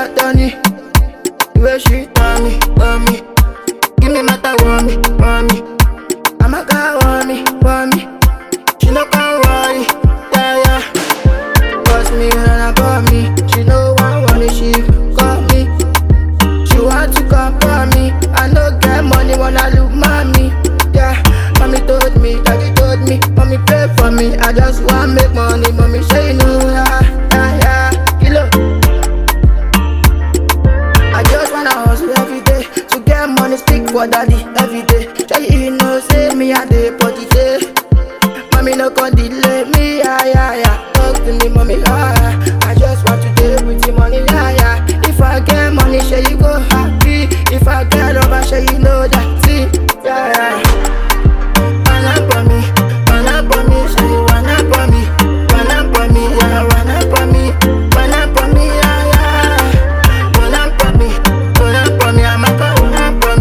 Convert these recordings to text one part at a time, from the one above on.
got Tony. The way she want me. Give me matter, want me. I'm a girl, want me. She no can worry, yeah. Cause me when I call me, she know I want it, she call me. She want to come for me. I no get money when I look mommy, yeah. Mommy told me, daddy told me, mommy pray for me. I just want make money, mommy say no, yeah. Kilo. I just wanna hustle every day to get money, speak for daddy every day. Say you know, say me a day party day. Mommy no can delay me, yeah. Talk to me, mommy, I just want to deal with the money, yeah. If I get money, say you go happy. If I get over, say you know that, see, yeah. Wanna for me, say you wanna for me, yeah. Wanna for me, yeah. Wanna for me, I'm a girl, wanna for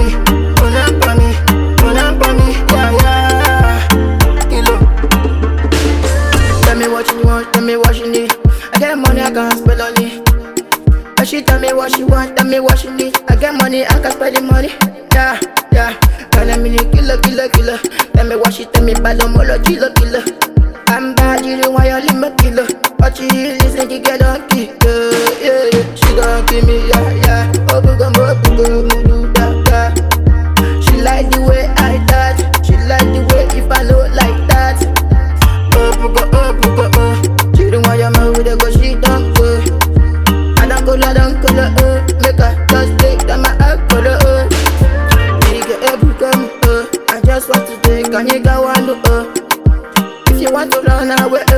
me, yeah. Kilo. Tell me what you want, tell me what you need. I get money, I can spend on it. But she tell me what she want, tell me what she need. I get money, I can spend the money. Yeah. Tell me killer. Tell me what she tell me bad, no more killer. I'm bad, you don't want your limit killer. But she listen, you get on kill. Yeah. She gon' kill me, yeah. Oh, bugo, yeah. She like the way I touch. She like the way if I know like that. Oh, bugo. She don't want your man with a go, she don't go. I don't color, make her just take that my alcohol, we get every come, I just want to take a nigga one, if you want to run away,